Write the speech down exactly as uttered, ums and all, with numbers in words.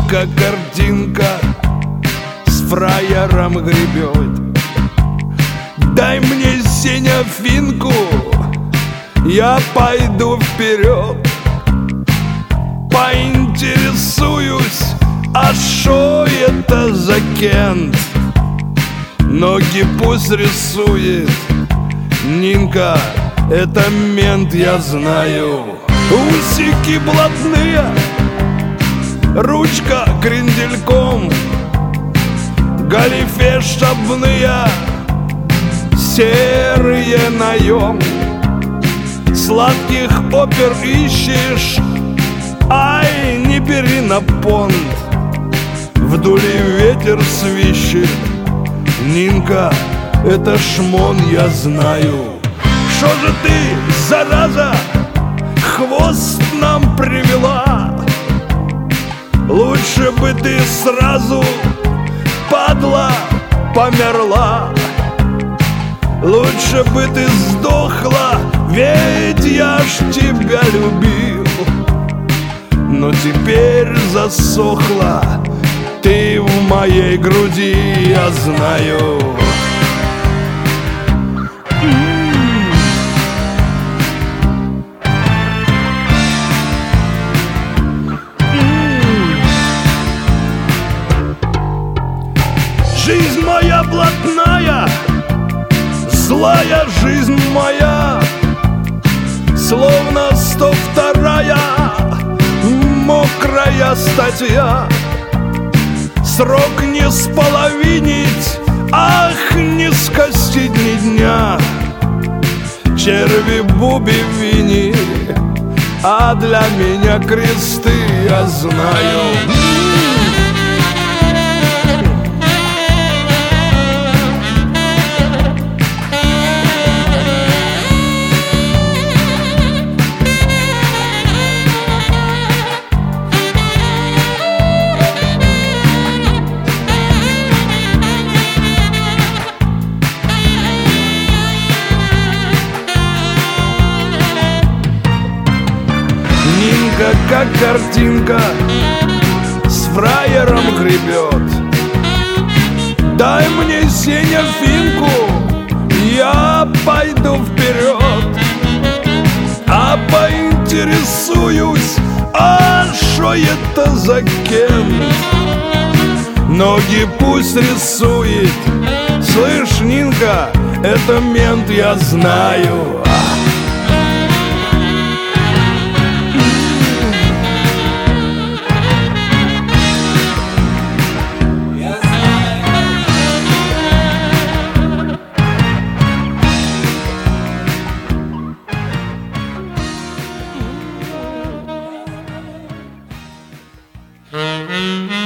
Нинка картинка с фраером гребет. Дай мне, Сеня, финку, я пойду вперед. Поинтересуюсь, а шо это за кент? Ноги пусть рисует Нинка, это мент, я знаю. Усики блатные, ручка крендельком, галифе штабные, серые наем. Сладких опер ищешь, ай, не бери на понт. Вдоль ветер свищет. Нинка, это шмон, я знаю. Шо же ты, зараза, хвост нам привела? Лучше бы ты сразу, падла, померла. Лучше бы ты сдохла, ведь я ж тебя любил. Но теперь засохла ты в моей груди, я знаю. Жизнь моя блатная, злая жизнь моя, словно сто вторая мокрая статья. Срок не споловинить, ах, не скостить ни дня. Черви буби вини, а для меня кресты, я знаю. Нинка, как картинка, с фраером гребет. Дай мне, Сеня, финку, я пойду вперед. А поинтересуюсь, а шо это за кент? Ноги пусть рисует. Слышь, Нинка, это мент, я знаю. Mm-hmm.